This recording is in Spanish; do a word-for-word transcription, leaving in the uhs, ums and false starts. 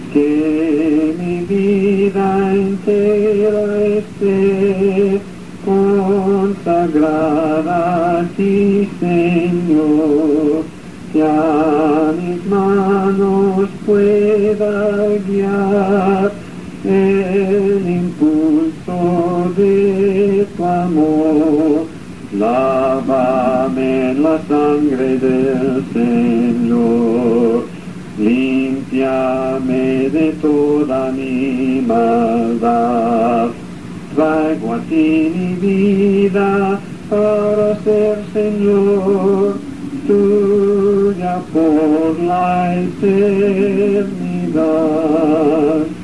que mi vida entera esté consagrada a ti, Señor, que a mis manos pueda guiar el impulso de tu amor. Lávame en la sangre del Señor, límpiame de toda mi maldad. Traigo a ti mi vida para ser, Señor, tuya por la eternidad.